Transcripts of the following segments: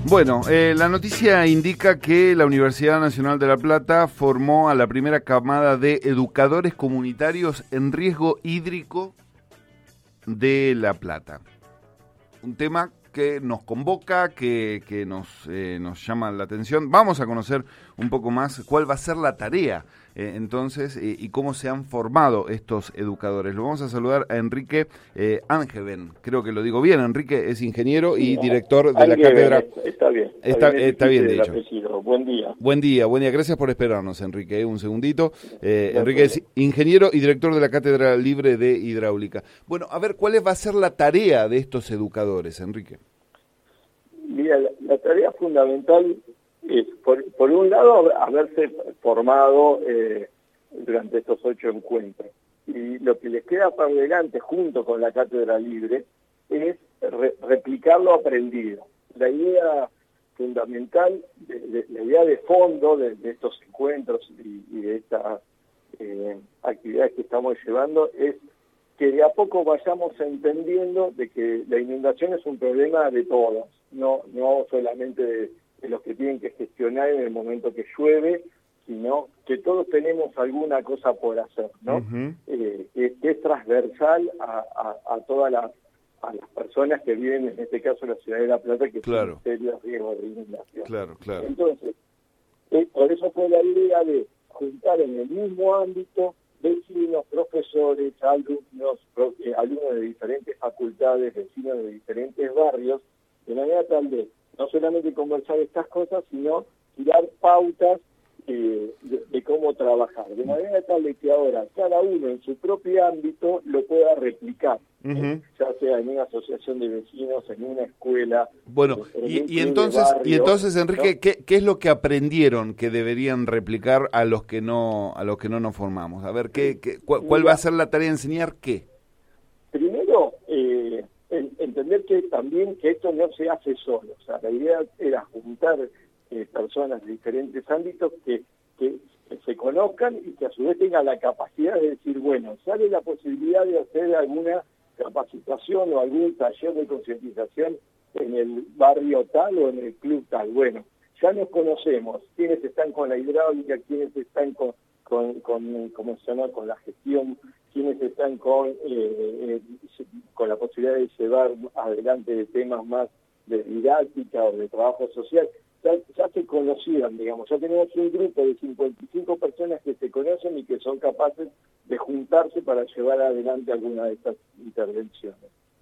Bueno, la noticia indica que la Universidad Nacional de La Plata formó a la primera camada de educadores comunitarios en riesgo hídrico de La Plata. Un tema que nos convoca, que nos llama la atención. Vamos a conocer un poco más cuál va a ser la tarea entonces y cómo se han formado estos educadores. Lo vamos a saludar a Enrique Angevén, creo que lo digo bien. Enrique es ingeniero y director de la cátedra. Está bien. Está bien dicho. Buen día. Buen día. Gracias por esperarnos, Enrique. Un segundito. Enrique es ingeniero y director de la Cátedra Libre de Hidráulica. Bueno, a ver, ¿cuál va a ser la tarea de estos educadores, Enrique? Mira, la tarea fundamental es, por un lado, haberse formado durante estos 8 encuentros. Y lo que les queda para adelante, junto con la Cátedra Libre, es replicar lo aprendido. La idea fundamental, la idea de fondo de estos encuentros y de estas actividades que estamos llevando es que de a poco vayamos entendiendo de que la inundación es un problema de todos, no solamente de los que tienen que gestionar en el momento que llueve, sino que todos tenemos alguna cosa por hacer, ¿no? Que es transversal a todas las personas que viven, en este caso, en la ciudad de La Plata, que tienen serios riesgos de inundación. Claro. Entonces, por eso fue la idea de juntar en el mismo ámbito vecinos, profesores, alumnos de diferentes facultades, vecinos de diferentes barrios, de manera tal de no solamente conversar estas cosas, sino tirar pautas de cómo trabajar, de manera tal de que ahora cada uno en su propio ámbito lo pueda replicar, ya sea en una asociación de vecinos, en una escuela. Bueno, y entonces Enrique, ¿no? ¿Qué es lo que aprendieron que deberían replicar a los que no nos formamos? A ver, ¿cuál va a ser la tarea de enseñar qué? Primero, entender que también que esto no se hace solo, o sea, la idea era juntar personas de diferentes ámbitos que se conozcan y que a su vez tengan la capacidad de decir, bueno, sale la posibilidad de hacer alguna capacitación o algún taller de concientización en el barrio tal o en el club tal. Bueno, ya nos conocemos, quiénes están con la hidráulica, quiénes están con ¿cómo se llama?, con la gestión, quienes están con la posibilidad de llevar adelante temas más de didáctica o de trabajo social. Ya se conocían, digamos, ya tenemos un grupo de 55 personas que se conocen y que son capaces de juntarse para llevar adelante alguna de estas intervenciones.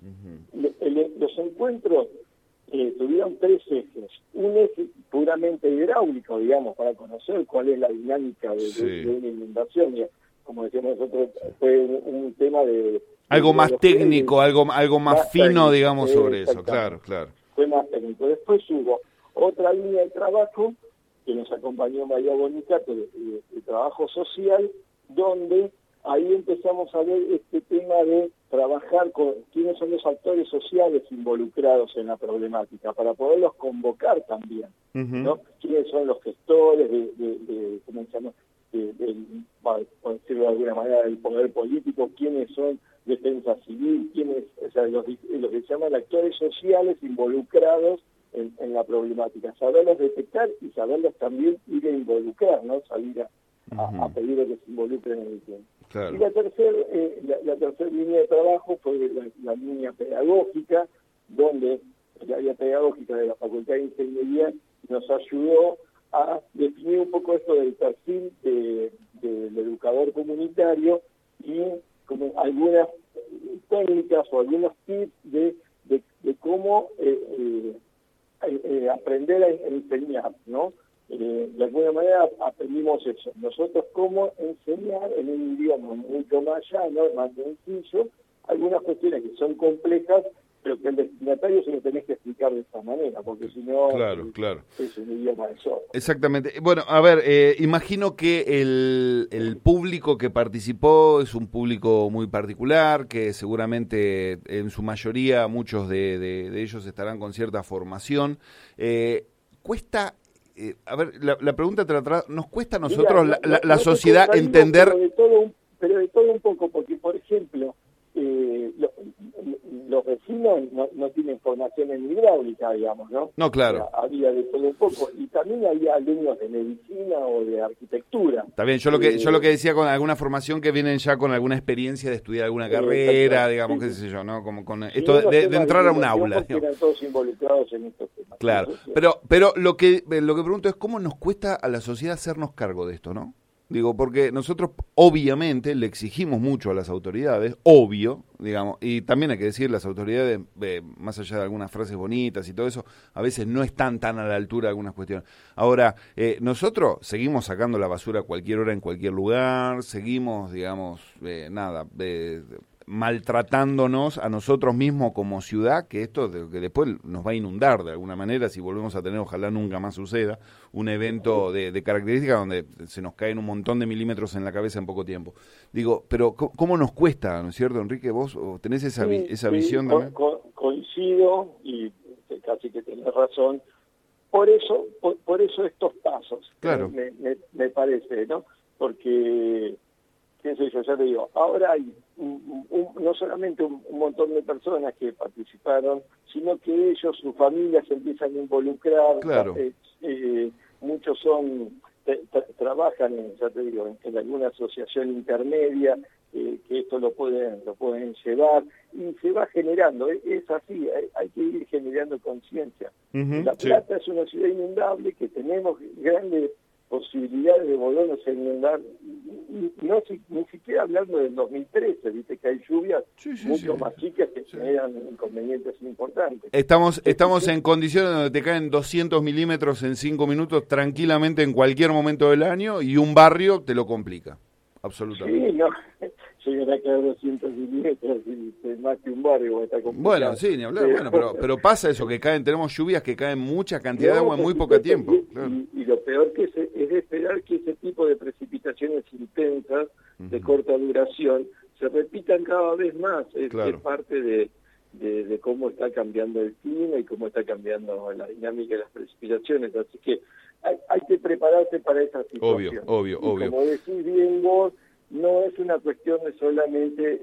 Los encuentros tuvieron 3 ejes. Un eje puramente hidráulico, digamos, para conocer cuál es la dinámica de una inundación. Y, como decíamos nosotros, fue un tema de... Algo más técnico, algo más fino, técnico, digamos, sobre eso, claro. Fue más técnico. Después hubo otra línea de trabajo que nos acompañó María Bonicato de trabajo social, donde ahí empezamos a ver este tema de trabajar con quiénes son los actores sociales involucrados en la problemática, para poderlos convocar también, ¿no? Quiénes son los gestores ¿cómo se llama?, por decirlo de alguna manera, del poder político, quiénes son defensa civil, quiénes, o sea, los que se llaman actores sociales involucrados en la problemática, saberlos detectar y saberlos también ir a involucrar, ¿no? Salir a pedir a que se involucren en el tema. Claro. Y la tercera línea de trabajo fue la línea pedagógica, donde el área pedagógica de la Facultad de Ingeniería nos ayudó a definir un poco esto del perfil del educador comunitario y como algunas técnicas o algunos tips de cómo aprender a enseñar, ¿no? De alguna manera aprendimos eso. Nosotros cómo enseñar en un idioma mucho más llano, más sencillo, algunas cuestiones que son complejas, pero que el destinatario se lo tenés que explicar de esta manera, porque si no claro. Es un idioma de sordo. Exactamente. Bueno, a ver, imagino que el público que participó es un público muy particular, que seguramente en su mayoría muchos de ellos estarán con cierta formación. Cuesta... a ver, la pregunta te la trae, ¿nos cuesta a nosotros, la sociedad, entender...? Pero de todo un poco, porque, por ejemplo, los vecinos no tienen formación en hidráulica, digamos, ¿no? No, claro. O sea, había de todo un poco. Y también había alumnos de medicina o de arquitectura. Está bien, yo lo que decía con alguna formación que vienen ya con alguna experiencia de estudiar alguna carrera, digamos, qué sé yo, ¿no? Como con esto de entrar a un aula. Eran todos involucrados en estos temas. Claro, pero lo que pregunto es cómo nos cuesta a la sociedad hacernos cargo de esto, ¿no? Digo, porque nosotros obviamente le exigimos mucho a las autoridades, obvio, digamos, y también hay que decir, las autoridades, más allá de algunas frases bonitas y todo eso, a veces no están tan a la altura de algunas cuestiones. Ahora, nosotros seguimos sacando la basura a cualquier hora en cualquier lugar, seguimos, digamos, maltratándonos a nosotros mismos como ciudad, que esto que después nos va a inundar de alguna manera si volvemos a tener, ojalá nunca más suceda, un evento de características donde se nos caen un montón de milímetros en la cabeza en poco tiempo. Digo, pero ¿cómo nos cuesta, ¿no es cierto, Enrique? ¿Vos tenés esa visión también? Coincido y casi que tenés razón. Por eso estos pasos, claro. me parece, ¿no? Porque, qué sé yo, ya te digo, ahora hay no solamente un montón de personas que participaron, sino que ellos, sus familias se empiezan a involucrar. Claro. Muchos trabajan, ya te digo, en alguna asociación intermedia, que esto lo pueden llevar, y se va generando, es así, hay que ir generando conciencia. La Plata es una ciudad inundable, que tenemos grandes posibilidades de volvernos a inundar, ni siquiera hablando del 2013, viste que hay lluvias mucho más chicas que generan inconvenientes importantes. Estamos en condiciones donde te caen 200 milímetros en 5 minutos tranquilamente en cualquier momento del año, y un barrio te lo complica, absolutamente. Sí, no, llegan a caer 200 milímetros y más que un barrio está complicado. Bueno, sí, ni hablar, pero pasa eso, que tenemos lluvias que caen mucha cantidad de agua en muy poco tiempo. Y lo peor que es de esperar que ese tipo de precipitaciones intensas, de corta duración, se repitan cada vez más. Es parte de cómo está cambiando el clima y cómo está cambiando la dinámica de las precipitaciones. Así que hay que prepararse para esa situación. Obvio. Como decís bien vos, no es una cuestión de solamente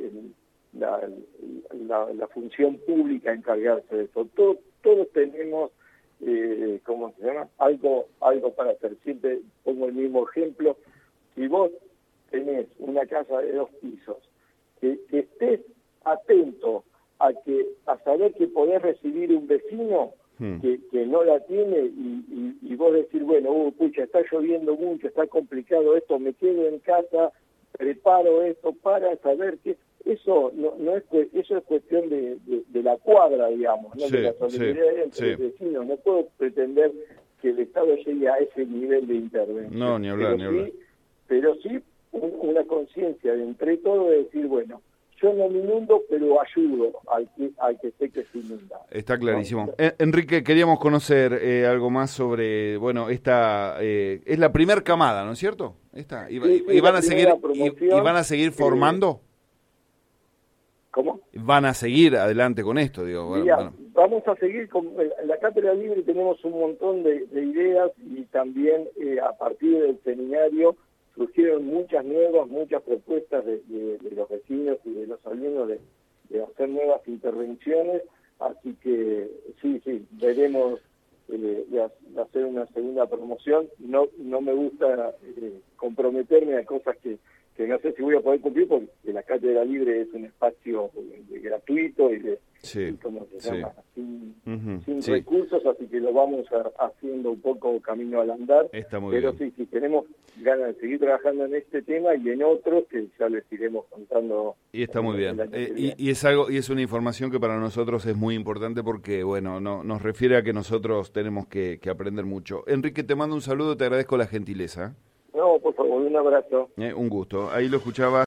la función pública encargarse de eso. Todos tenemos, ¿cómo se llama? Algo para hacer. Siempre pongo el mismo ejemplo. Si vos tenés una casa de 2 pisos, que estés atento a saber que podés recibir un vecino que no la tiene, y vos decir, bueno, pucha, está lloviendo mucho, está complicado esto, me quedo en casa, preparo esto para saber que eso eso es cuestión de la cuadra, digamos, ¿no? De la solidaridad entre los vecinos. No puedo pretender que el Estado llegue a ese nivel de intervención. No, ni hablar. Pero sí una conciencia de entre todos de decir, bueno, yo no me inundo, pero ayudo al que sé que se inunda. Está clarísimo. ¿No? Enrique, queríamos conocer algo más sobre, bueno, esta es la primer camada, ¿no es cierto? Y van a seguir formando. ¿Cómo? Van a seguir adelante con esto, digo. Mira, vamos a seguir en la Cátedra Libre. Tenemos un montón de ideas, y también a partir del seminario surgieron muchas propuestas de los vecinos y de los alumnos de hacer nuevas intervenciones, así que sí, veremos de hacer una segunda promoción. No me gusta comprometerme a cosas que no sé si voy a poder cumplir, porque la Cátedra Libre es un espacio gratuito y ¿cómo se llama? Sin recursos, así que lo vamos haciendo un poco camino al andar. Está muy pero bien. Sí, tenemos ganas de seguir trabajando en este tema y en otros que ya les iremos contando. Y está muy bien. Y es una información que para nosotros es muy importante, porque bueno, nos refiere a que nosotros tenemos que aprender mucho. Enrique, te mando un saludo, te agradezco la gentileza. No, por favor, un abrazo. Un gusto. Ahí lo escuchaba